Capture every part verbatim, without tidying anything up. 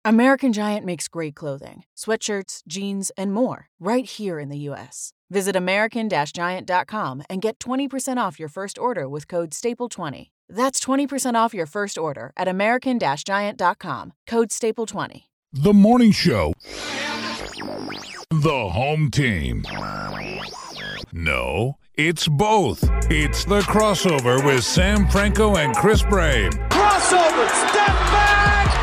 American Giant makes great clothing, sweatshirts, jeans, and more right here in the U S. Visit American Giant dot com and get twenty percent off your first order with code staple twenty. That's twenty percent off your first order at American Giant dot com, code staple twenty. The Morning Show. The home team. No, it's both. It's the Crossover with Sam Franco and Chris Brame. Crossover, step back!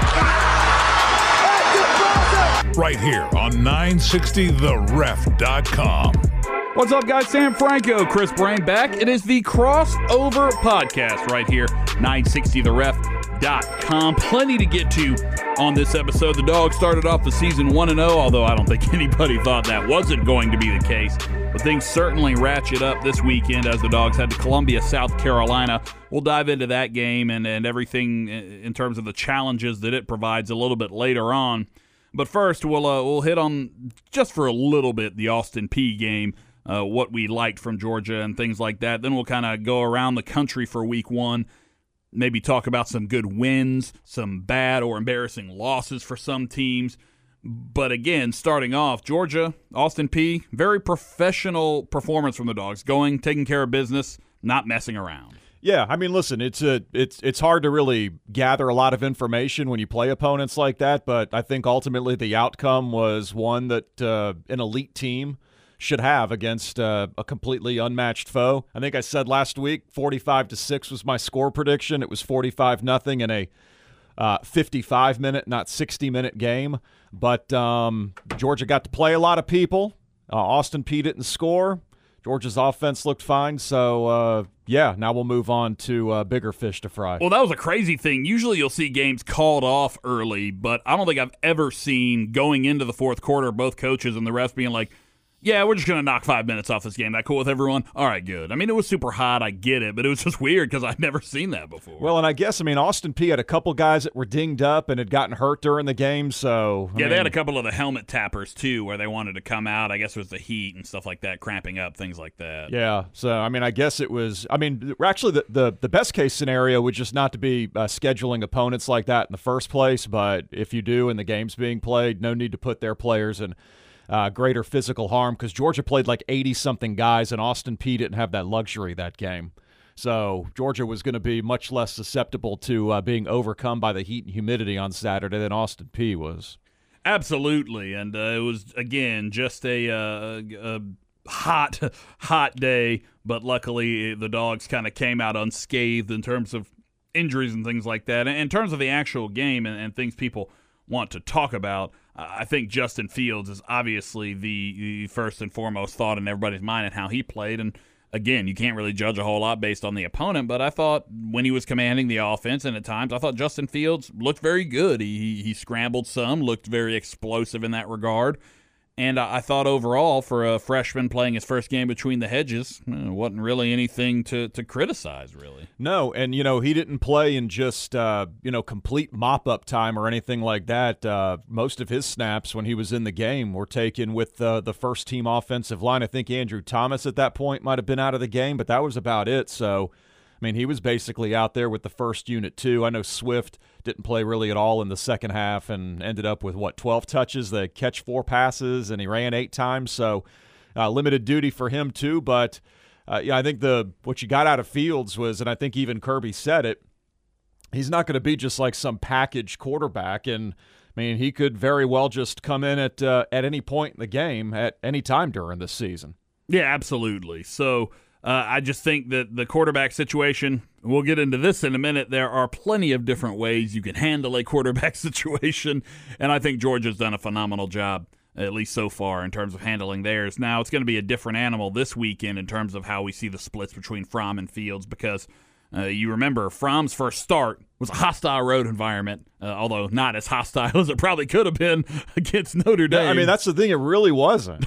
Right here on nine sixty the ref dot com. What's up, guys? Sam Franco, Chris Brame back. It is the Crossover Podcast right here, nine sixty the ref dot com. Plenty to get to on this episode. The Dogs started off the season one and oh, although I don't think anybody thought that wasn't going to be the case. But things certainly ratchet up this weekend as the Dogs head to Columbia, South Carolina. We'll dive into that game and, and everything in terms of the challenges that it provides a little bit later on. But first, we'll uh, we'll hit on, just for a little bit, the Austin Peay game, uh, what we liked from Georgia and things like that. Then we'll kind of go around the country for week one, maybe talk about some good wins, some bad or embarrassing losses for some teams. But again, starting off, Georgia, Austin Peay, very professional performance from the Dogs, going, taking care of business, not messing around. Yeah, I mean, listen, it's a it's it's hard to really gather a lot of information when you play opponents like that, but I think ultimately the outcome was one that uh, an elite team should have against uh, a completely unmatched foe. I think I said last week forty-five to six was my score prediction. It was forty-five nothing in a uh, fifty-five minute, not sixty minute game. But um, Georgia got to play a lot of people. Uh, Austin Peay didn't score. Georgia's offense looked fine, so, uh, yeah, now we'll move on to uh, bigger fish to fry. Well, that was a crazy thing. Usually you'll see games called off early, but I don't think I've ever seen going into the fourth quarter both coaches and the refs being like, yeah, we're just going to knock five minutes off this game. That cool with everyone? All right, good. I mean, it was super hot. I get it, but it was just weird because I'd never seen that before. Well, and I guess, I mean, Austin Peay had a couple guys that were dinged up and had gotten hurt during the game, so. I yeah, mean, they had a couple of the helmet tappers, too, where they wanted to come out. I guess it was the heat and stuff like that, cramping up, things like that. Yeah, so, I mean, I guess it was, I mean, actually, the, the, the best case scenario would just not to be uh, scheduling opponents like that in the first place, but if you do and the game's being played, no need to put their players in Uh, greater physical harm, because Georgia played like eighty-something guys, and Austin Peay didn't have that luxury that game. So Georgia was going to be much less susceptible to uh, being overcome by the heat and humidity on Saturday than Austin Peay was. Absolutely, and uh, it was, again, just a, uh, a hot, hot day, but luckily the Dogs kind of came out unscathed in terms of injuries and things like that. And in terms of the actual game and, and things people want to talk about, I think Justin Fields is obviously the, the first and foremost thought in everybody's mind and how he played. And again, you can't really judge a whole lot based on the opponent, but I thought when he was commanding the offense and at times I thought Justin Fields looked very good. He, he, he scrambled some, looked very explosive in that regard. And I thought overall, for a freshman playing his first game between the hedges, it wasn't really anything to, to criticize, really. No, and, you know, he didn't play in just, uh, you know, complete mop-up time or anything like that. Uh, most of his snaps when he was in the game were taken with uh, the first-team offensive line. I think Andrew Thomas at that point might have been out of the game, but that was about it. So, I mean, he was basically out there with the first unit, too. I know Swift didn't play really at all in the second half and ended up with, what, twelve touches, they catch four passes, and he ran eight times. So uh, limited duty for him, too. But, uh, yeah, I think the what you got out of Fields was, and I think even Kirby said it, he's not going to be just like some package quarterback. And, I mean, he could very well just come in at, uh, at any point in the game at any time during this season. Yeah, absolutely. So Uh, I just think that the quarterback situation, we'll get into this in a minute, there are plenty of different ways you can handle a quarterback situation, and I think Georgia's done a phenomenal job, at least so far, in terms of handling theirs. Now, it's going to be a different animal this weekend in terms of how we see the splits between Fromm and Fields, because uh, you remember Fromm's first start was a hostile road environment, uh, although not as hostile as it probably could have been against Notre Dame. I mean, that's the thing. It really wasn't.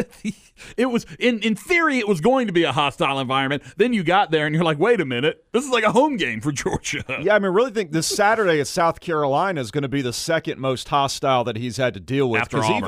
It was, in, in theory, it was going to be a hostile environment. Then you got there, and you're like, wait a minute. This is like a home game for Georgia. Yeah, I mean, really think this Saturday at South Carolina is going to be the second most hostile that he's had to deal with. After Because Auburn. even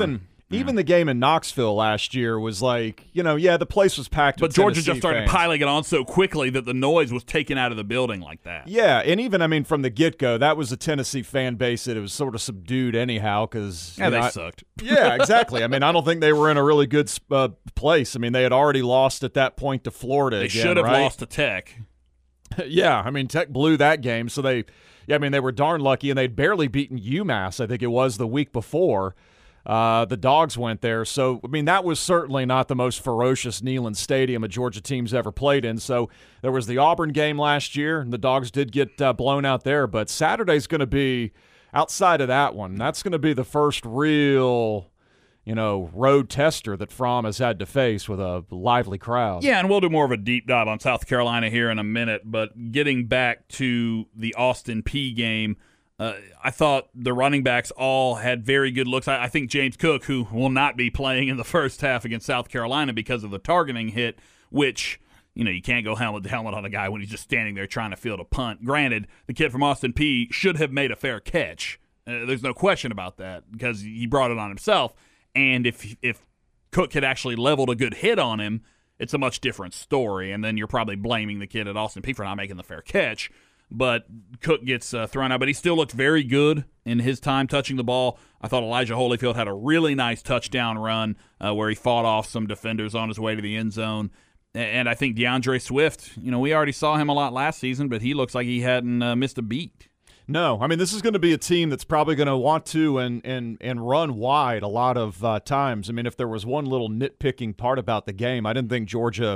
Even the game in Knoxville last year was like, you know, yeah, the place was packed but with Georgia Tennessee just started fans. piling it on so quickly that the noise was taken out of the building like that. Yeah, and even, I mean, from the get-go, that was a Tennessee fan base that it was sort of subdued anyhow because Yeah, they know, sucked. Yeah, exactly. I mean, I don't think they were in a really good uh, place. I mean, they had already lost at that point to Florida. They again, should have right? lost to Tech. Yeah, I mean, Tech blew that game, so they, yeah, I mean, they were darn lucky, and they'd barely beaten UMass, I think it was, the week before. Uh, the Dogs went there. So, I mean, that was certainly not the most ferocious Neyland Stadium a Georgia team's ever played in. So there was the Auburn game last year, and the Dogs did get uh, blown out there. But Saturday's going to be, outside of that one, that's going to be the first real, you know, road tester that Fromm has had to face with a lively crowd. Yeah, and we'll do more of a deep dive on South Carolina here in a minute. But getting back to the Austin Peay game, Uh, I thought the running backs all had very good looks. I, I think James Cook, who will not be playing in the first half against South Carolina because of the targeting hit, which, you know, you can't go helmet to helmet on a guy when he's just standing there trying to field a punt. Granted, the kid from Austin Peay should have made a fair catch. Uh, there's no question about that because he brought it on himself. And if if Cook had actually leveled a good hit on him, it's a much different story. And then you're probably blaming the kid at Austin Peay for not making the fair catch. But Cook gets uh, thrown out. But he still looked very good in his time touching the ball. I thought Elijah Holyfield had a really nice touchdown run uh, where he fought off some defenders on his way to the end zone. And I think DeAndre Swift, you know, we already saw him a lot last season, but he looks like he hadn't uh, missed a beat. No, I mean, this is going to be a team that's probably going to want to and and and run wide a lot of uh, times. I mean, if there was one little nitpicking part about the game, I didn't think Georgia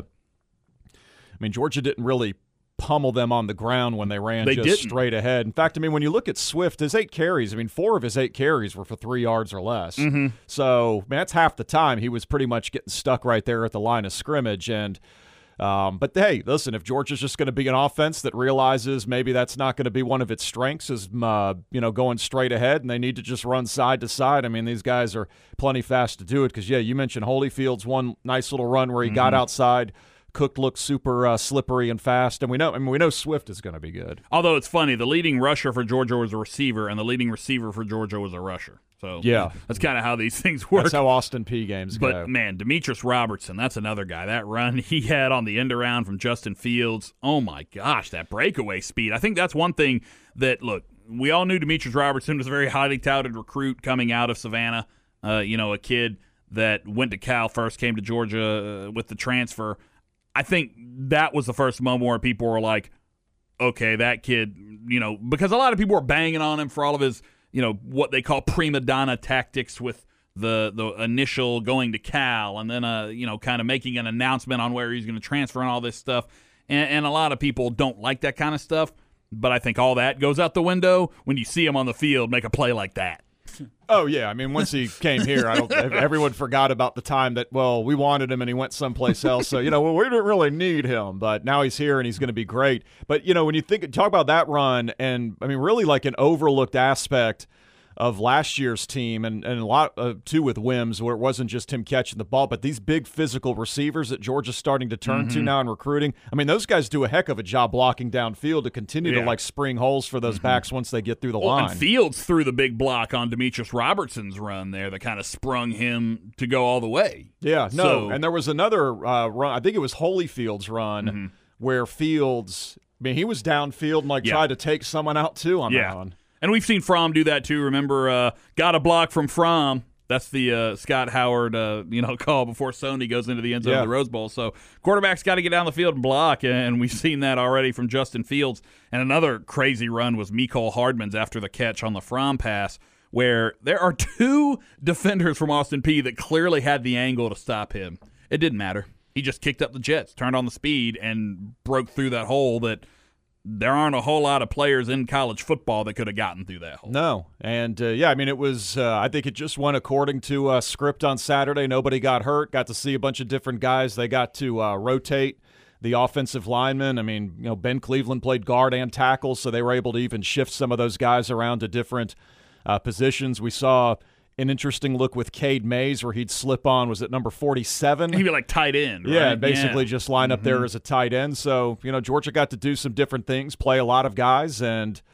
– I mean, Georgia didn't really – pummel them on the ground when they ran they just didn't. straight ahead. In fact, I mean, when you look at Swift, his eight carries, I mean, four of his eight carries were for three yards or less. Mm-hmm. So, man, that's half the time he was pretty much getting stuck right there at the line of scrimmage. And um, but, hey, listen, if Georgia's just going to be an offense that realizes maybe that's not going to be one of its strengths is, uh, you know, going straight ahead and they need to just run side to side. I mean, these guys are plenty fast to do it because, yeah, you mentioned Holyfield's one nice little run where he mm-hmm. got outside. Cook looked super uh, slippery and fast, and we know. I mean, we know Swift is going to be good. Although it's funny, the leading rusher for Georgia was a receiver, and the leading receiver for Georgia was a rusher. So yeah, that's kind of how these things work. That's how Austin Peay games but, go. But man, Demetrius Robertson, that's another guy. That run he had on the end around from Justin Fields. Oh my gosh, that breakaway speed. I think that's one thing that look. We all knew Demetrius Robertson was a very highly touted recruit coming out of Savannah. Uh, you know, a kid that went to Cal first, came to Georgia uh, with the transfer. I think that was the first moment where people were like, okay, that kid, you know, because a lot of people were banging on him for all of his, you know, what they call prima donna tactics with the the initial going to Cal and then, uh, you know, kind of making an announcement on where he's going to transfer and all this stuff. And, and a lot of people don't like that kind of stuff. But I think all that goes out the window when you see him on the field make a play like that. Oh, yeah. I mean, once he came here, I don't. everyone forgot about the time that, well, we wanted him and he went someplace else. So, you know, well, we didn't really need him. But now he's here and he's going to be great. But, you know, when you think talk about that run and, I mean, really like an overlooked aspect of last year's team and, and a lot, uh, too, with Wims, where it wasn't just him catching the ball, but these big physical receivers that Georgia's starting to turn mm-hmm. to now in recruiting. I mean, those guys do a heck of a job blocking downfield to continue yeah. to, like, spring holes for those mm-hmm. backs once they get through the well, line. And Fields threw the big block on Demetrius Robertson's run there that kind of sprung him to go all the way. Yeah, no, so, and there was another uh, run, I think it was Holyfield's run, mm-hmm. where Fields, I mean, he was downfield and, like, yeah. tried to take someone out, too, on yeah. that one. And we've seen Fromm do that too. Remember, uh, got a block from Fromm. That's the uh, Scott Howard, uh, you know, call before Sony goes into the end zone yeah. of the Rose Bowl. So quarterback's got to get down the field and block, and we've seen that already from Justin Fields. And another crazy run was Mecole Hardman's after the catch on the Fromm pass, where there are two defenders from Austin Peay that clearly had the angle to stop him. It didn't matter. He just kicked up the jets, turned on the speed, and broke through that hole that – there aren't a whole lot of players in college football that could have gotten through that hole. No. And, uh, yeah, I mean, it was uh, – I think it just went according to uh, script on Saturday. Nobody got hurt. Got to see a bunch of different guys. They got to uh, rotate the offensive linemen. I mean, you know, Ben Cleveland played guard and tackle, so they were able to even shift some of those guys around to different uh, positions. We saw – an interesting look with Cade Mays where he'd slip on, was it number forty-seven? He'd be like tight end, right? Yeah, basically yeah. just line up mm-hmm. there as a tight end. So, you know, Georgia got to do some different things, play a lot of guys, and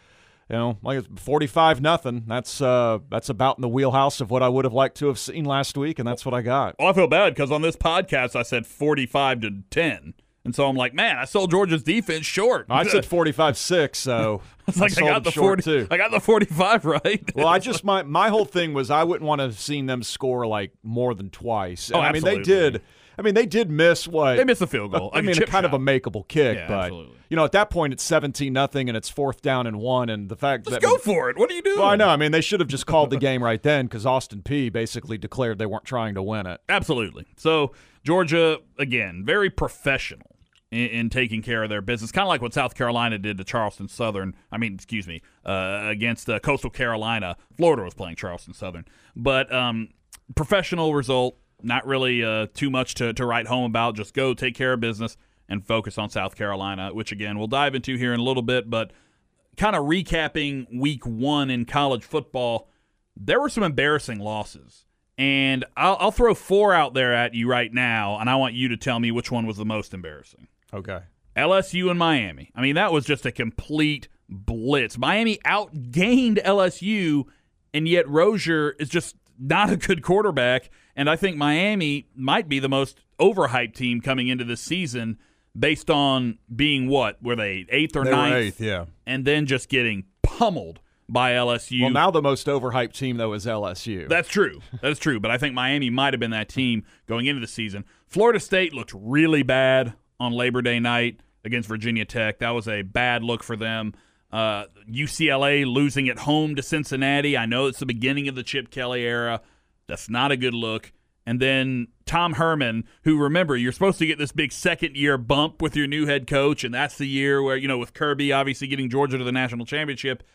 You know, like it's forty-five nothing. That's uh, that's about in the wheelhouse of what I would have liked to have seen last week, and that's what I got. Well, I feel bad because on this podcast I said forty-five to ten. And so I'm like, man, I sold Georgia's defense short. I said forty-five six, so it's like I, I got the forty too. I got the forty-five right. Well, I just my my whole thing was I wouldn't want to have seen them score like more than twice. And, oh, I mean, absolutely. they did. I mean, they did miss what they missed a field goal. I like mean, a, a kind shot. of a makeable kick, yeah, but absolutely. you know, at that point, it's seventeen nothing, and it's fourth down and one, and the fact Let's that go for it. What are you doing? Well, I know. I mean, they should have just called the game right then because Austin Peay basically declared they weren't trying to win it. Absolutely. So Georgia again, very professional in, in taking care of their business, kind of like what South Carolina did to Charleston Southern. I mean, excuse me, uh, against uh, Coastal Carolina. Florida was playing Charleston Southern, but um, professional result. Not really uh, too much to, to write home about. Just go take care of business and focus on South Carolina, which, again, we'll dive into here in a little bit. But kind of recapping week one in college football, there were some embarrassing losses. And I'll, I'll throw four out there at you right now, and I want you to tell me which one was the most embarrassing. Okay. L S U and Miami. I mean, that was just a complete blitz. Miami outgained L S U, and yet Rozier is just not a good quarterback. And I think Miami might be the most overhyped team coming into this season based on being what? Were they eighth or they ninth? Were eighth, yeah. And then just getting pummeled by L S U. Well, now the most overhyped team, though, is L S U. That's true. That's true. But I think Miami might have been that team going into the season. Florida State looked really bad on Labor Day night against Virginia Tech. That was a bad look for them. Uh, U C L A losing at home to Cincinnati. I know it's the beginning of the Chip Kelly era. That's not a good look. And then Tom Herman, who, remember, you're supposed to get this big second-year bump with your new head coach, and that's the year where, you know, with Kirby obviously getting Georgia to the national championship.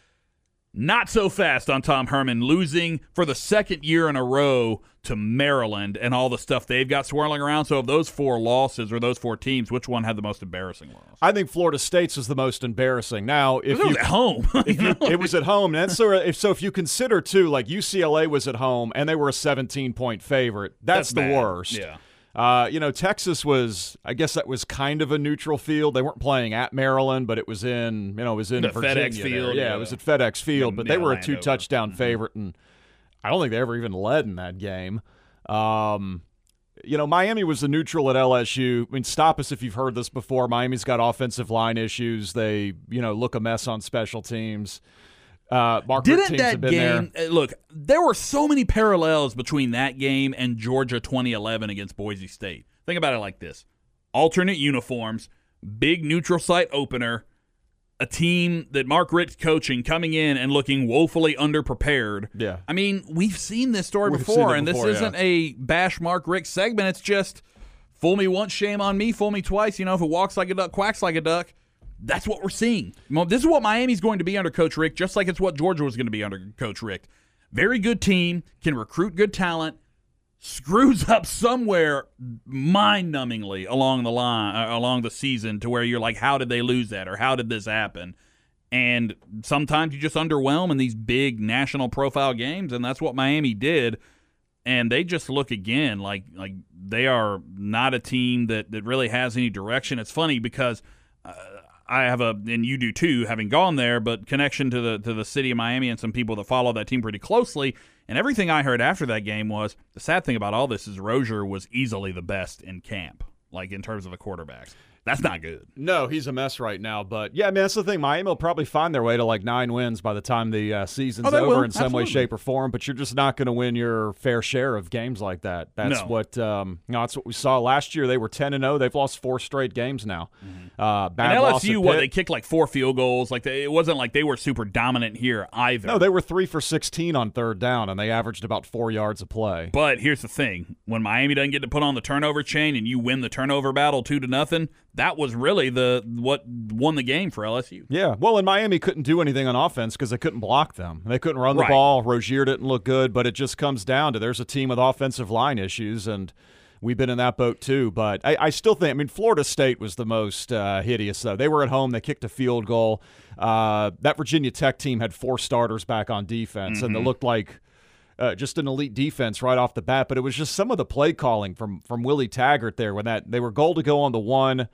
Not so fast on Tom Herman, losing for the second year in a row to Maryland and all the stuff they've got swirling around. So of those four losses or those four teams, which one had the most embarrassing loss? I think Florida State's was the most embarrassing. Now, if it was you, at home. if you, it was at home. And so if, so if you consider, too, like U C L A was at home and they were a seventeen-point favorite, that's, that's the bad. worst. Yeah. Uh, you know, Texas was, I guess that was kind of a neutral field. They weren't playing at Maryland, but it was in, you know, it was in the Virginia. FedEx Field. Yeah, yeah, it was at FedEx Field, but they were a two-touchdown mm-hmm. favorite, and I don't think they ever even led in that game. Um, you know, Miami was the neutral at L S U. I mean, stop us if you've heard this before. Miami's got offensive line issues. They, you know, look a mess on special teams. Uh, Mark Didn't teams that have been game there. look? There were so many parallels between that game and Georgia twenty eleven against Boise State. Think about it like this: alternate uniforms, big neutral site opener, a team that Mark Richt's coaching coming in and looking woefully underprepared. Yeah, I mean, we've seen this story we've before, it and before, this isn't yeah. a bash Mark Richt segment. It's just fool me once, shame on me. Fool me twice. You know, if it walks like a duck, quacks like a duck. That's what we're seeing. This is what Miami's going to be under Coach Richt, just like it's what Georgia was going to be under Coach Richt. Very good team, can recruit good talent, screws up somewhere mind-numbingly along the line, uh, along the season, to where you're like, how did they lose that, or how did this happen? And sometimes you just underwhelm in these big national profile games, and that's what Miami did. And they just look again like like they are not a team that, that really has any direction. It's funny because uh, I have a, and you do too, having gone there, but connection to the to the city of Miami and some people that follow that team pretty closely. And everything I heard after that game was, the sad thing about all this is Rozier was easily the best in camp, like in terms of the quarterbacks. That's not good. No, he's a mess right now. But, yeah, I mean, that's the thing. Miami will probably find their way to, like, nine wins by the time the uh, season's oh, over will. in some Absolutely. way, shape, or form. But you're just not going to win your fair share of games like that. That's no. what um, you know, that's what we saw last year. They were ten and oh. They've lost four straight games now. Mm-hmm. Uh, bad and L S loss U, at what, Pitt. they kicked like four field goals. Like they, it wasn't like they were super dominant here either. No, they were three for sixteen on third down, and they averaged about four yards a play. But here's the thing. When Miami doesn't get to put on the turnover chain and you win the turnover battle two to nothing, that was really the what won the game for L S U. Yeah, well, and Miami couldn't do anything on offense because they couldn't block them. They couldn't run the Right. ball. Rozier didn't look good, but it just comes down to there's a team with offensive line issues, and we've been in that boat too. But I, I still think, I mean, Florida State was the most uh, hideous, though. They were at home. They kicked a field goal. Uh, that Virginia Tech team had four starters back on defense, mm-hmm. and they looked like Uh, just an elite defense right off the bat, but it was just some of the play calling from from Willie Taggart there when that they were goal to go on the one.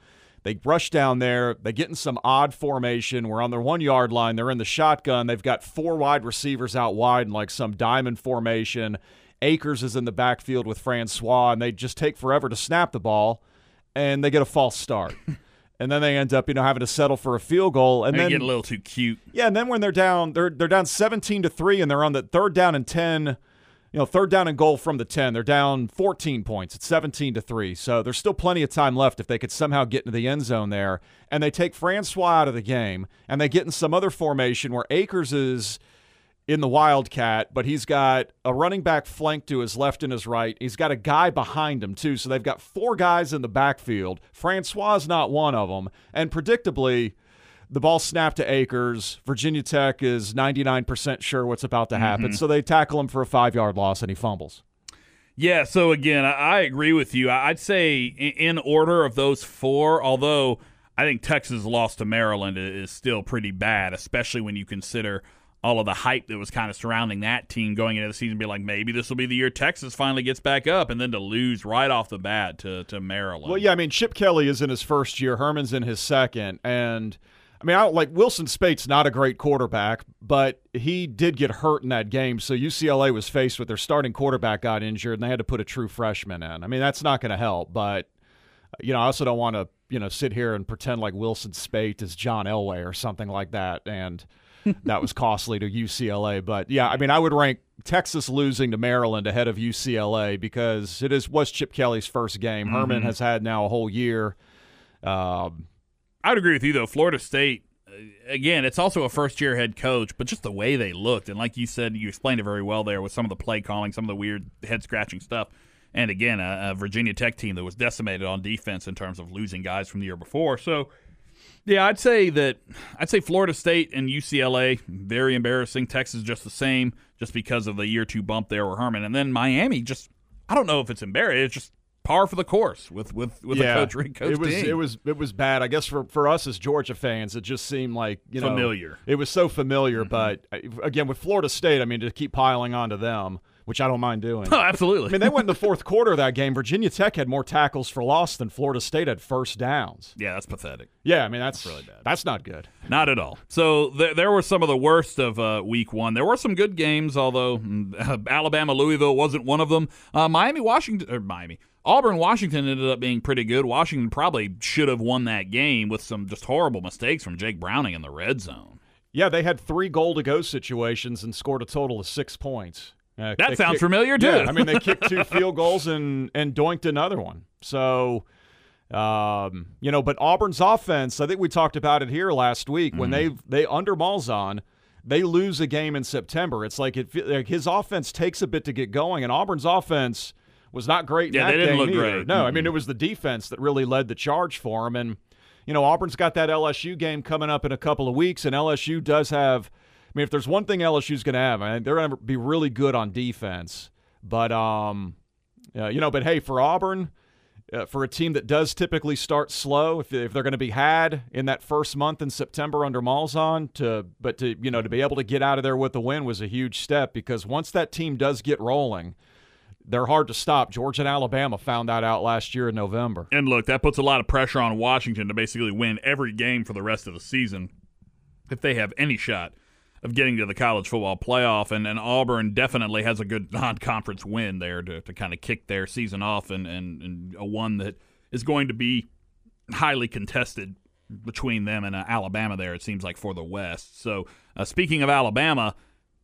They rush down there. They get in some odd formation. We're on their one-yard line. They're in the shotgun. They've got four wide receivers out wide in like some diamond formation. Akers is in the backfield with Francois, and they just take forever to snap the ball, and they get a false start. And then they end up, you know, having to settle for a field goal, and they then get a little too cute. Yeah, and then when they're down, they're they're down seventeen to three, and they're on the third down and ten, you know, third down and goal from the ten. They're down fourteen points. It's seventeen to three. So there's still plenty of time left if they could somehow get into the end zone there. And they take Francois out of the game, and they get in some other formation where Akers is in the Wildcat, but he's got a running back flanked to his left and his right. He's got a guy behind him, too. So they've got four guys in the backfield. Francois is not one of them. And predictably, the ball snapped to Akers. Virginia Tech is ninety-nine percent sure what's about to happen. Mm-hmm. So they tackle him for a five-yard loss, and he fumbles. Yeah, so again, I agree with you. I'd say in order of those four, although I think Texas' loss to Maryland is still pretty bad, especially when you consider all of the hype that was kind of surrounding that team going into the season, be like, maybe this will be the year Texas finally gets back up, and then to lose right off the bat to, to Maryland. Well, yeah, I mean, Chip Kelly is in his first year. Herman's in his second. And, I mean, I don't, like Wilson Spate's not a great quarterback, but he did get hurt in that game. So U C L A was faced with their starting quarterback got injured, and they had to put a true freshman in. I mean, that's not going to help. But, you know, I also don't want to, you know, sit here and pretend like Wilson Spate is John Elway or something like that. And that was costly to U C L A. But, yeah, I mean, I would rank Texas losing to Maryland ahead of U C L A because it is was Chip Kelly's first game. Mm-hmm. Herman has had now a whole year. Um, I would agree with you, though. Florida State, again, it's also a first-year head coach, but just the way they looked, and like you said, you explained it very well there with some of the play calling, some of the weird head-scratching stuff. And, again, a, a Virginia Tech team that was decimated on defense in terms of losing guys from the year before. So, yeah, I'd say that I'd say Florida State and U C L A, very embarrassing. Texas just the same, just because of the year two bump there with Herman. And then Miami, just I don't know if it's embarrassing. It's just par for the course with with, with yeah, a coach coach it was team. it was it was bad. I guess for, for us as Georgia fans, it just seemed like you know familiar. It was so familiar, mm-hmm. but again with Florida State, I mean to keep piling onto them, which I don't mind doing. Oh, absolutely. I mean, they went in the fourth quarter of that game. Virginia Tech had more tackles for loss than Florida State had first downs. Yeah, that's pathetic. Yeah, I mean, that's, that's really bad. That's not good. Not at all. So th- there were some of the worst of uh, week one. There were some good games, although uh, Alabama-Louisville wasn't one of them. Uh, Miami-Washington, or Miami, Auburn-Washington ended up being pretty good. Washington probably should have won that game with some just horrible mistakes from Jake Browning in the red zone. Yeah, they had three goal-to-go situations and scored a total of six points. Uh, that sounds kicked, familiar, too. Yeah, I mean, they kicked two field goals and, and doinked another one. So, um, you know, but Auburn's offense, I think we talked about it here last week, mm-hmm. when they they under Malzahn, they lose a game in September. It's like, it, like his offense takes a bit to get going, and Auburn's offense was not great in yeah, that they didn't game look either. great. No, mm-hmm. I mean, it was the defense that really led the charge for him. And, you know, Auburn's got that L S U game coming up in a couple of weeks, and L S U does have – I mean, if there's one thing L S U's going to have, I mean, they're going to be really good on defense. But, um, uh, you know, but hey, for Auburn, uh, for a team that does typically start slow, if, if they're going to be had in that first month in September under Malzahn, to but to you know to be able to get out of there with a win was a huge step because once that team does get rolling, they're hard to stop. Georgia and Alabama found that out last year in November. And look, that puts a lot of pressure on Washington to basically win every game for the rest of the season if they have any shot of getting to the college football playoff, and, and Auburn definitely has a good non-conference win there to, to kind of kick their season off, and, and, and a one that is going to be highly contested between them and uh, Alabama there, it seems like, for the West. So uh, speaking of Alabama,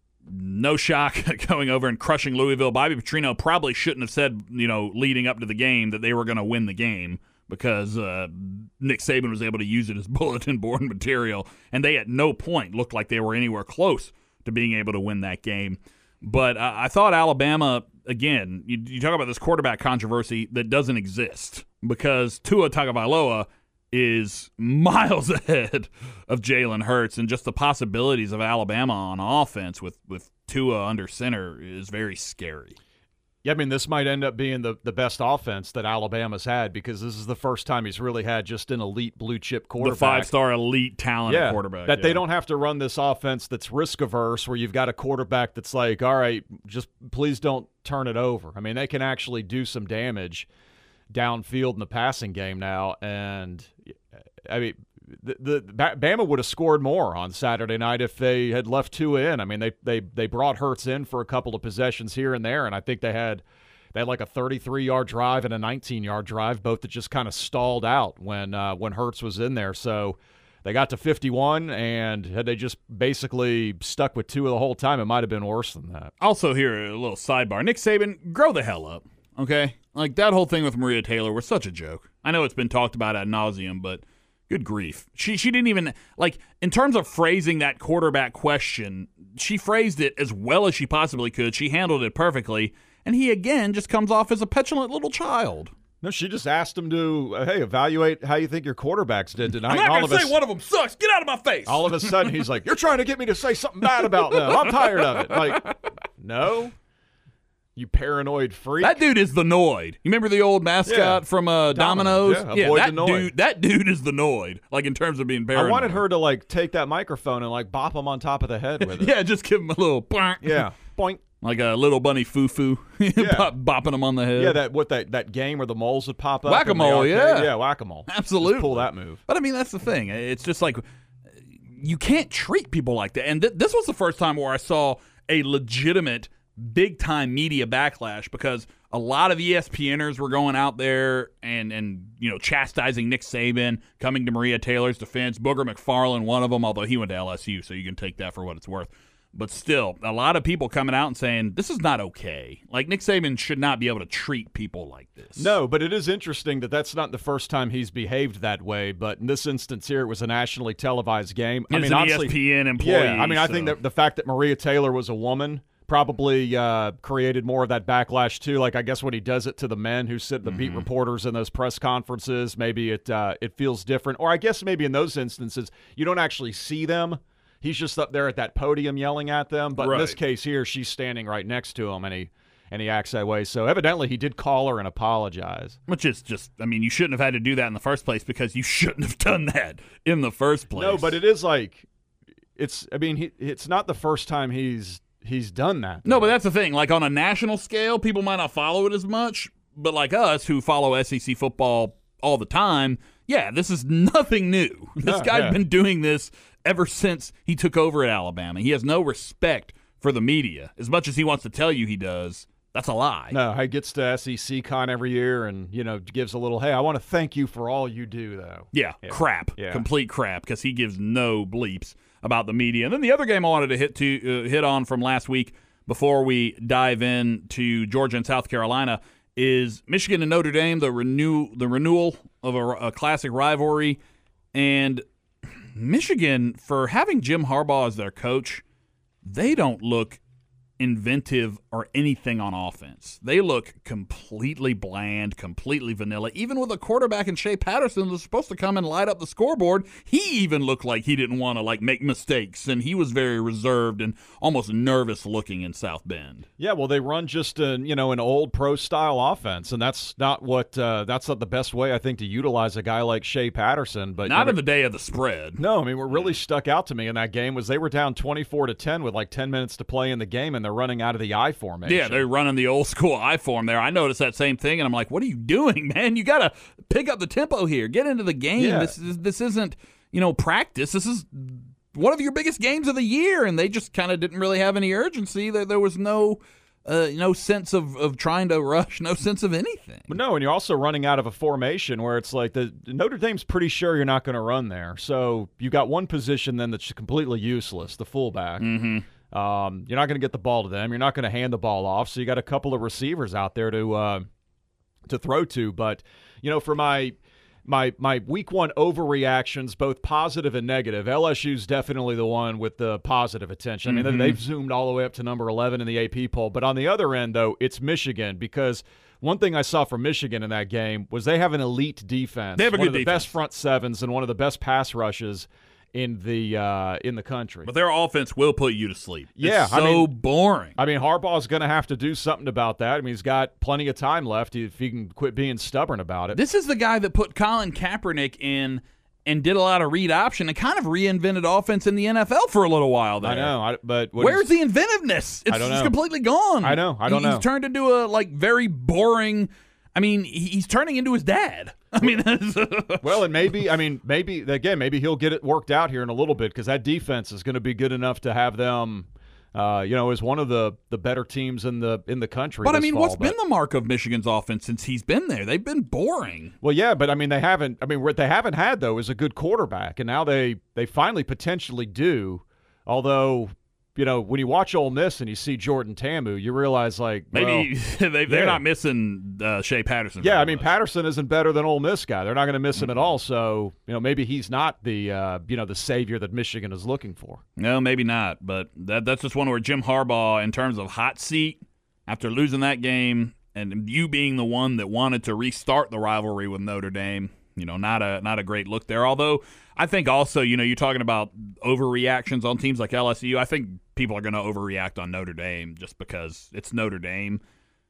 no shock going over and crushing Louisville. Bobby Petrino probably shouldn't have said, you know, leading up to the game that they were going to win the game, because uh, Nick Saban was able to use it as bulletin board material, and they at no point looked like they were anywhere close to being able to win that game. But uh, I thought Alabama, again, you, you talk about this quarterback controversy that doesn't exist, because Tua Tagovailoa is miles ahead of Jalen Hurts, and just the possibilities of Alabama on offense with, with Tua under center is very scary. Yeah, I mean, this might end up being the, the best offense that Alabama's had, because this is the first time he's really had just an elite blue-chip quarterback. The five-star elite talent yeah, quarterback. That yeah. they don't have to run this offense that's risk-averse, where you've got a quarterback that's like, all right, just please don't turn it over. I mean, they can actually do some damage downfield in the passing game now. And, I mean, the, the Bama would have scored more on Saturday night if they had left two in. I mean, they they they brought Hurts in for a couple of possessions here and there, and I think they had they had like a thirty-three yard drive and a nineteen yard drive, both that just kind of stalled out when uh, when Hurts was in there. So they got to fifty-one, and had they just basically stuck with two the whole time, it might have been worse than that. Also, here, a little sidebar. Nick Saban, grow the hell up, okay? Like, that whole thing with Maria Taylor was such a joke. I know it's been talked about ad nauseum, but good grief. She she didn't even, like, in terms of phrasing that quarterback question, she phrased it as well as she possibly could. She handled it perfectly, and he, again, just comes off as a petulant little child. No, she just asked him to, uh, hey, evaluate how you think your quarterbacks did tonight. I'm not going to say one of them sucks. Get out of my face. All of a sudden, he's like, you're trying to get me to say something bad about them. I'm tired of it. Like, no, you paranoid freak. That dude is the Noid. You remember the old mascot yeah. from uh, Domino's? Yeah, yeah avoid that the Noid. dude. That dude is the Noid. Like, in terms of being paranoid. I wanted her to, like, take that microphone and, like, bop him on top of the head with it. yeah, just give him a little boink. Yeah, boink. Like a little bunny foo-foo, Yeah. Bop, bopping him on the head. Yeah, that what that, that game where the moles would pop up. Whack-a-mole, yeah. Yeah, whack-a-mole. Absolutely. Just pull that move. But, I mean, that's the thing. It's just like you can't treat people like that. And th- this was the first time where I saw a legitimate big-time media backlash because a lot of E S P Ners were going out there and, and you know, chastising Nick Saban, coming to Maria Taylor's defense. Booger McFarland, one of them, although he went to L S U, so you can take that for what it's worth. But still, a lot of people coming out and saying, this is not okay. Like, Nick Saban should not be able to treat people like this. No, but it is interesting that that's not the first time he's behaved that way. But in this instance here, it was a nationally televised game. I I mean, mean, an honestly, E S P N employee. Yeah, I mean, I so. think that the fact that Maria Taylor was a woman probably uh, created more of that backlash, too. Like, I guess when he does it to the men who sit, the mm-hmm. beat reporters in those press conferences, maybe it uh, it feels different. Or I guess maybe in those instances, you don't actually see them. He's just up there at that podium yelling at them. But right. in this case here, she's standing right next to him, and he and he acts that way. So evidently he did call her and apologize. Which is just, I mean, you shouldn't have had to do that in the first place because you shouldn't have done that in the first place. No, but it is like, it's, I mean, he, it's not the first time he's he's done that. No, but that's the thing. Like, on a national scale, people might not follow it as much. But like us, who follow S E C football all the time, yeah, this is nothing new. This yeah, guy's yeah. been doing this ever since he took over at Alabama. He has no respect for the media. As much as he wants to tell you he does, that's a lie. No, he gets to S E C Con every year and, you know, gives a little, hey, I want to thank you for all you do, though. Yeah, yeah. crap. Yeah. Complete crap, because he gives no bleeps about the media. And then the other game I wanted to hit to uh, hit on from last week before we dive in to Georgia and South Carolina is Michigan and Notre Dame, the renew the renewal of a, a classic rivalry. And Michigan, for having Jim Harbaugh as their coach, they don't look inventive or anything on offense. They look completely bland, completely vanilla. Even with a quarterback in Shea Patterson who's supposed to come and light up the scoreboard, he even looked like he didn't want to like make mistakes, and he was very reserved and almost nervous looking in South Bend. Yeah, well, they run just a, you know, an old pro style offense, and that's not what uh, that's not the best way I think to utilize a guy like Shea Patterson. But not you know, in the day of the spread. No, I mean, what really stuck out to me in that game was they were down twenty-four to ten with like ten minutes to play in the game, and they're running out of the I formation. Yeah, they're running the old school I form there. I noticed that same thing, and I'm like, what are you doing, man? You got to pick up the tempo here. Get into the game. Yeah. This is this isn't, you know, practice. This is one of your biggest games of the year, and they just kind of didn't really have any urgency. There, there was no uh, no sense of, of trying to rush, no sense of anything. But no, and you're also running out of a formation where it's like the Notre Dame's pretty sure you're not going to run there. So you got one position then that's completely useless, the fullback. Mm-hmm. Um, you're not going to get the ball to them. You're not going to hand the ball off. So you got a couple of receivers out there to uh, to throw to. But you know, for my my my week one overreactions, both positive and negative, L S U's definitely the one with the positive attention. I mean, mm-hmm. they've zoomed all the way up to number eleven in the A P poll. But on the other end, though, it's Michigan, because one thing I saw from Michigan in that game was they have an elite defense. They have a one good of the defense. best front sevens and one of the best pass rushes in the uh, in the country. But their offense will put you to sleep. Yeah, it's so I mean, boring. I mean, Harbaugh's going to have to do something about that. I mean, he's got plenty of time left if he can quit being stubborn about it. This is the guy that put Colin Kaepernick in and did a lot of read option and kind of reinvented offense in the N F L for a little while there. I know, I, but what where's is, the inventiveness? It's I don't just know. completely gone. I know, I don't he, know. He's turned into a like very boring. I mean, he's turning into his dad. I mean, well, and maybe, I mean, maybe, again, maybe he'll get it worked out here in a little bit because that defense is going to be good enough to have them, uh, you know, as one of the, the better teams in the in the country. But, this I mean, fall. what's but, been the mark of Michigan's offense since he's been there? They've been boring. Well, yeah, but, I mean, they haven't, I mean, what they haven't had, though, is a good quarterback, and now they, they finally potentially do, although – you know, when you watch Ole Miss and you see Jordan Ta'amu, you realize, like, maybe well, they, they're yeah. not missing uh, Shea Patterson. Yeah, I mean, much. Patterson isn't better than Ole Miss guy. They're not going to miss mm-hmm. him at all. So, you know, maybe he's not the, uh, you know, the savior that Michigan is looking for. No, maybe not. But that that's just one where Jim Harbaugh, in terms of hot seat, after losing that game, and you being the one that wanted to restart the rivalry with Notre Dame, you know, not a not a great look there. Although I think also, you know, you're talking about overreactions on teams like L S U. I think people are going to overreact on Notre Dame just because it's Notre Dame.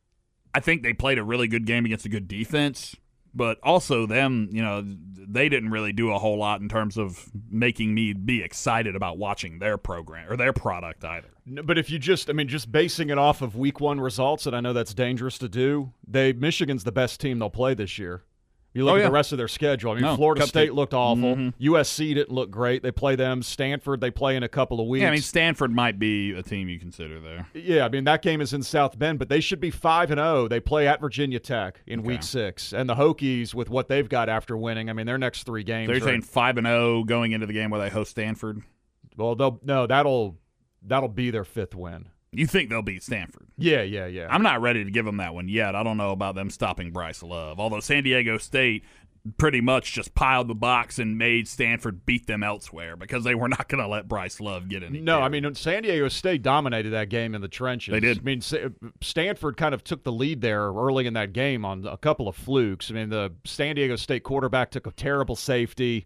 I think they played a really good game against a good defense, but also them, you know, they didn't really do a whole lot in terms of making me be excited about watching their program or their product either. No, but if you just, I mean, just basing it off of week one results, and I know that's dangerous to do, they Michigan's the best team they'll play this year. You look oh, at yeah. the rest of their schedule. I mean, no, Florida State to, looked awful. Mm-hmm. U S C didn't look great. They play them. Stanford, they play in a couple of weeks. Yeah, I mean, Stanford might be a team you consider there. Yeah, I mean, that game is in South Bend, but they should be five and oh. They play at Virginia Tech in okay. week six. And the Hokies, with what they've got after winning, I mean, their next three games They're are, saying five and oh going into the game where they host Stanford? Well, they'll, no, that'll that'll be their fifth win. You think they'll beat Stanford? Yeah, yeah, yeah. I'm not ready to give them that one yet. I don't know about them stopping Bryce Love. Although San Diego State pretty much just piled the box and made Stanford beat them elsewhere because they were not going to let Bryce Love get any. No, care. I mean, San Diego State dominated that game in the trenches. They did. I mean, Stanford kind of took the lead there early in that game on a couple of flukes. I mean, the San Diego State quarterback took a terrible safety.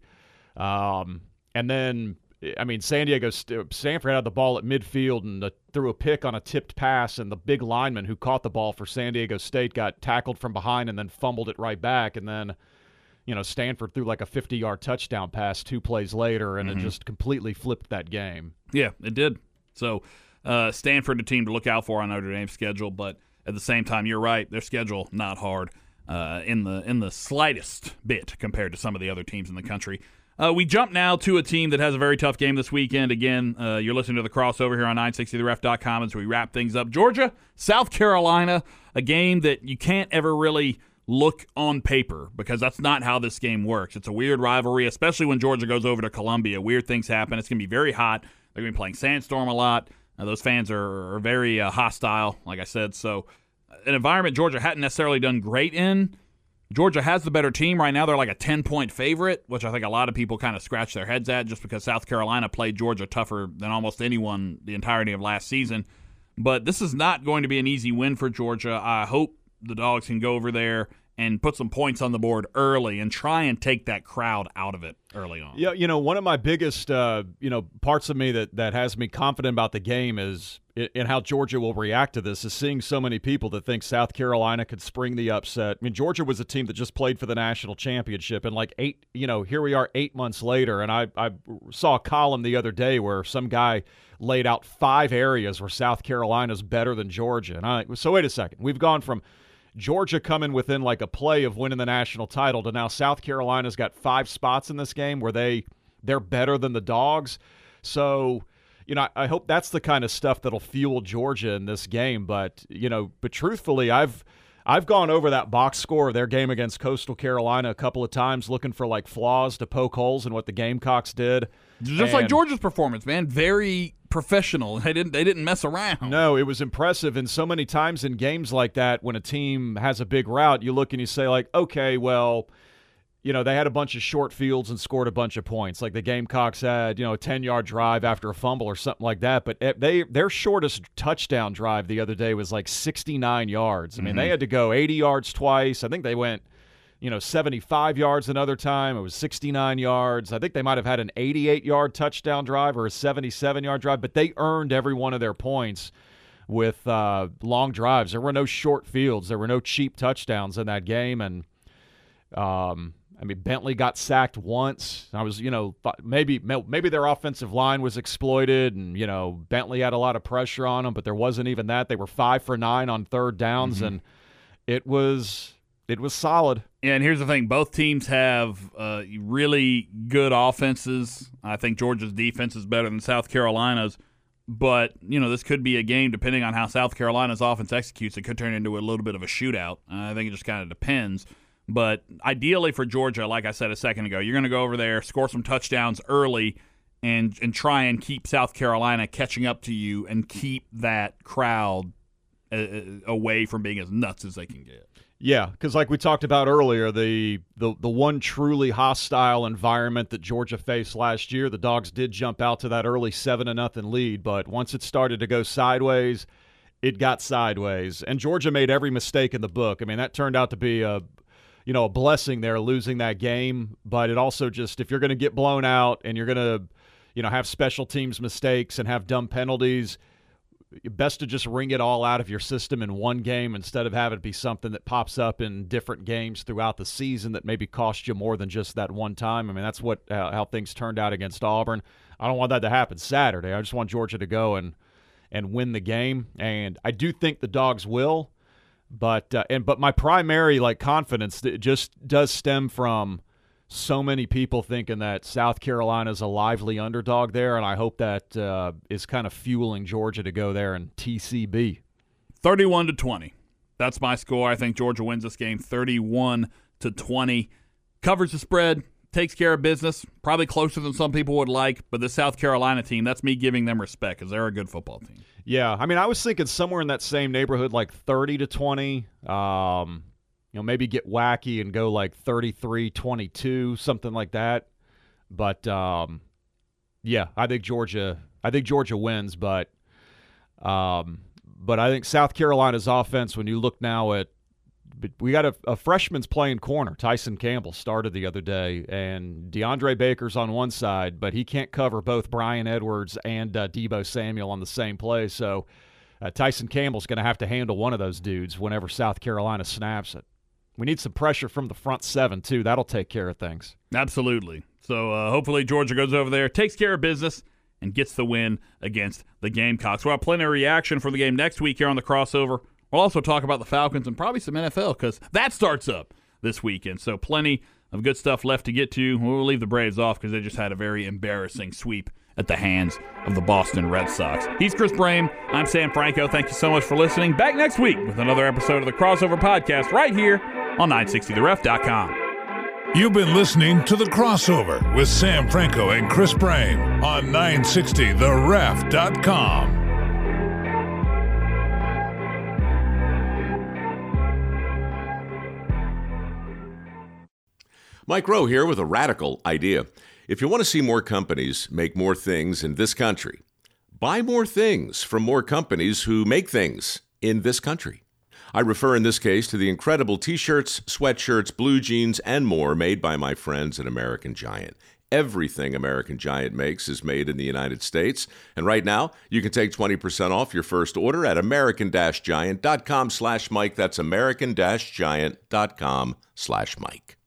Um, and then, I mean, San Diego Stanford had the ball at midfield and the, threw a pick on a tipped pass, and the big lineman who caught the ball for San Diego State got tackled from behind and then fumbled it right back. And then, you know, Stanford threw like a fifty-yard touchdown pass two plays later, and mm-hmm. it just completely flipped that game. Yeah, it did. So uh, Stanford, a team to look out for on Notre Dame's schedule, but at the same time, you're right, their schedule not hard uh, in the in the slightest bit compared to some of the other teams in the country. Uh, we jump now to a team that has a very tough game this weekend. Again, uh, you're listening to the crossover here on nine sixty the ref dot com as we wrap things up. Georgia, South Carolina, a game that you can't ever really look on paper because that's not how this game works. It's a weird rivalry, especially when Georgia goes over to Columbia. Weird things happen. It's going to be very hot. They're going to be playing Sandstorm a lot. Uh, those fans are, are very uh, hostile, like I said. So an environment Georgia hadn't necessarily done great in. Georgia has the better team right now. They're like a ten-point favorite, which I think a lot of people kind of scratch their heads at just because South Carolina played Georgia tougher than almost anyone the entirety of last season. But this is not going to be an easy win for Georgia. I hope the Dogs can go over there and put some points on the board early and try and take that crowd out of it early on. Yeah, you know, one of my biggest, uh, you know, parts of me that, that has me confident about the game is in how Georgia will react to this is seeing so many people that think South Carolina could spring the upset. I mean, Georgia was a team that just played for the national championship, and like eight, you know, here we are eight months later, and I, I saw a column the other day where some guy laid out five areas where South Carolina's better than Georgia. And I so wait a second. We've gone from Georgia coming within like a play of winning the national title to now South Carolina's got five spots in this game where they, they're better than the Dogs. So, you know, I hope that's the kind of stuff that'll fuel Georgia in this game. But, you know, but truthfully, I've I've gone over that box score of their game against Coastal Carolina a couple of times looking for like flaws to poke holes in what the Gamecocks did. Just and, like Georgia's performance, man. Very professional. They didn't they didn't mess around. No, it was impressive. And so many times in games like that, when a team has a big rout, you look and you say, like, okay, well, you know, they had a bunch of short fields and scored a bunch of points. Like the Gamecocks had, you know, a ten-yard drive after a fumble or something like that. But they their shortest touchdown drive the other day was like sixty-nine yards. I mean, mm-hmm. they had to go eighty yards twice. I think they went, you know, seventy-five yards another time. It was sixty-nine yards. I think they might have had an eighty-eight-yard touchdown drive or a seventy-seven-yard drive, but they earned every one of their points with uh, long drives. There were no short fields. There were no cheap touchdowns in that game. And, um, I mean, Bentley got sacked once. I was, you know, maybe maybe their offensive line was exploited, and, you know, Bentley had a lot of pressure on them, but there wasn't even that. They were five for nine on third downs, mm-hmm. and it was It was solid. And here's the thing. Both teams have uh, really good offenses. I think Georgia's defense is better than South Carolina's. But, you know, this could be a game, depending on how South Carolina's offense executes, it could turn into a little bit of a shootout. Uh, I think it just kind of depends. But ideally for Georgia, like I said a second ago, you're going to go over there, score some touchdowns early, and and try and keep South Carolina catching up to you and keep that crowd uh, away from being as nuts as they can get. Yeah, because like we talked about earlier, the, the the one truly hostile environment that Georgia faced last year, the Dogs did jump out to that early seven to nothing lead, but once it started to go sideways, it got sideways, and Georgia made every mistake in the book. I mean, that turned out to be a you know a blessing there, losing that game, but it also just, if you're going to get blown out and you're going to you know have special teams mistakes and have dumb penalties, best to just wring it all out of your system in one game instead of having it be something that pops up in different games throughout the season that maybe cost you more than just that one time. I mean, that's what uh, how things turned out against Auburn. I don't want that to happen Saturday. I just want Georgia to go and and win the game, and I do think the Dogs will. But uh, and but my primary like confidence just does stem from so many people thinking that South Carolina's a lively underdog there, and I hope that uh, is kind of fueling Georgia to go there and T C B. thirty-one to twenty. That's my score. I think Georgia wins this game thirty-one to twenty. Covers the spread, takes care of business, probably closer than some people would like, but the South Carolina team, that's me giving them respect because they're a good football team. Yeah, I mean, I was thinking somewhere in that same neighborhood, like thirty to twenty. Um You know, maybe get wacky and go like thirty-three twenty-two, something like that. But um, yeah, I think Georgia. I think Georgia wins, but um, but I think South Carolina's offense. When you look now at, we got a, a freshman's playing corner. Tyson Campbell started the other day, and DeAndre Baker's on one side, but he can't cover both Brian Edwards and uh, Deebo Samuel on the same play. So uh, Tyson Campbell's going to have to handle one of those dudes whenever South Carolina snaps it. We need some pressure from the front seven, too. That'll take care of things. Absolutely. So uh, hopefully Georgia goes over there, takes care of business, and gets the win against the Gamecocks. We'll have plenty of reaction for the game next week here on the Crossover. We'll also talk about the Falcons and probably some N F L because that starts up this weekend. So plenty of good stuff left to get to. We'll leave the Braves off because they just had a very embarrassing sweep at the hands of the Boston Red Sox. He's Chris Brame. I'm Sam Franco. Thank you so much for listening. Back next week with another episode of the Crossover Podcast right here on nine sixty the ref dot com. You've been listening to The Crossover with Sam Franco and Chris Brame on nine sixty the ref dot com. Mike Rowe here with a radical idea. If you want to see more companies make more things in this country, buy more things from more companies who make things in this country. I refer in this case to the incredible t-shirts, sweatshirts, blue jeans, and more made by my friends at American Giant. Everything American Giant makes is made in the United States. And right now, you can take twenty percent off your first order at american giant dot com slash Mike. That's american giant dot com slash Mike.